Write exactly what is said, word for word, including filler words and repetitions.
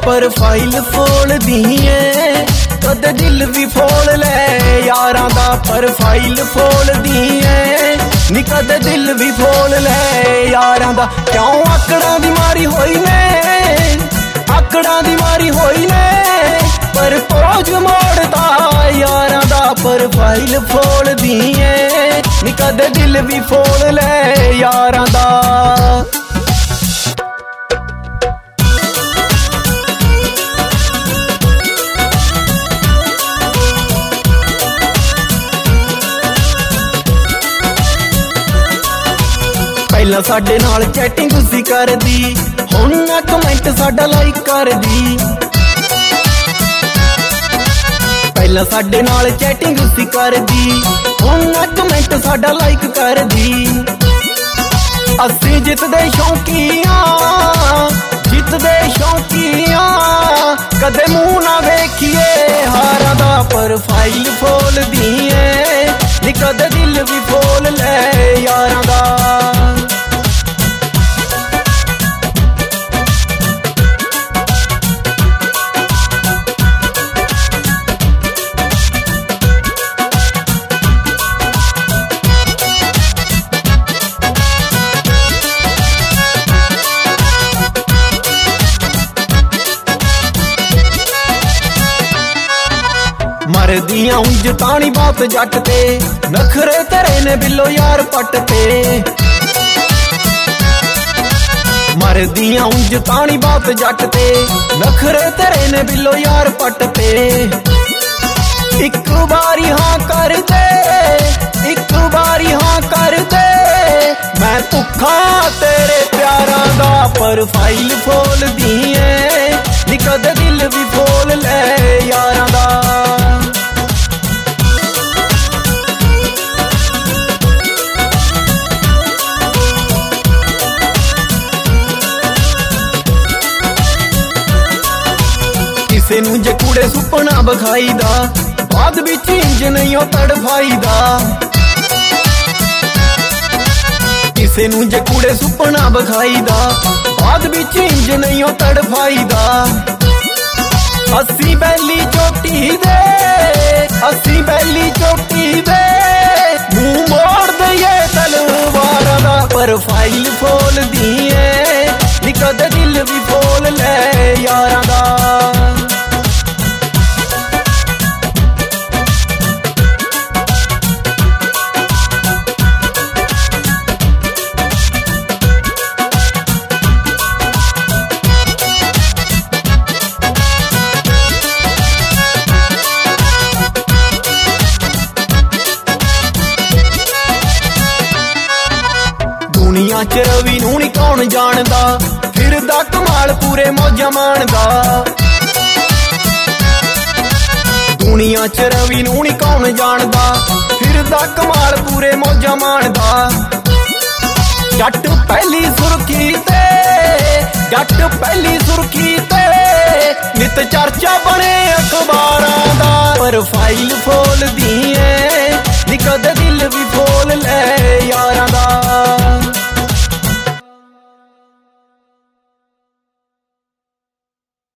Profile फोड़ दी है, कद दिल भी फोड़ ले यारां दा प्रोफाइल फोड़ दी है, नी कद दिल भी फोड़ ले यारां दा। क्यों आकड़ां दी मारी होई ने, आकड़ां दी मारी होई ने, पर पोज मोड़दा यारां दा प्रोफाइल फोड़ दी है, नी कद दिल भी फोड़ ले यारां दा। पहला साडे नाल चैटिंग उसी कर दी, हुण ना कमेंट साडा लाइक कर दी। पहला साडे नाल चैटिंग उसी कर दी, हुण ना कमेंट साडा लाइक कर दी। असी जितदे शौकीआं, जितदे शौकीआं, कदे मुंह ना वेखिए हारां दा प्रोफाइल फोल दी है, नी कदे दिल भी फोल ले यारां दा। मरदियां उंज तानी बात जट ते, नखरे तेरे ने बिलो यार पट ते। मरदियां उंज तानी बात जट ते, नखरे तेरे ने बिलो यार पट ते। एक बारी हाँ कर दे, एक बारी हाँ कर दे, मैं भुखा तेरे प्यारां दा प्रोफाइल फोल दी है, नी कद दिल भी फोल ले यारां दा। किसे नूं जे कूड़े सुपना बखाई दा, बाद विच इंज नहीं तड़फाई दा। किसे नूं जे कूड़े सुपना बखाई दा, बाद विच इंज नहीं तड़फाई दा। अस्सी बैली चोटी दे, अस्सी बैली चोटी दे, मुंह मोड़ दईए तलवारां दा प्रोफाइल फोल दी है, नी कद दिल भी फोल ले यारां दा। दुनिया च रवि नूं नी कौन जानदा, फिरदा कमाल पूरे मौजा माणदा। दुनिया च रवि नूं नी कौन जानदा, फिरदा कमाल पूरे मौजा माणदा। जट पहली सुर्खी ते, जट पहली सुर्खी ते, नित चर्चा बने अखबारां दा प्रोफाइल फोल दी है, नी कद दिल भी फोल ले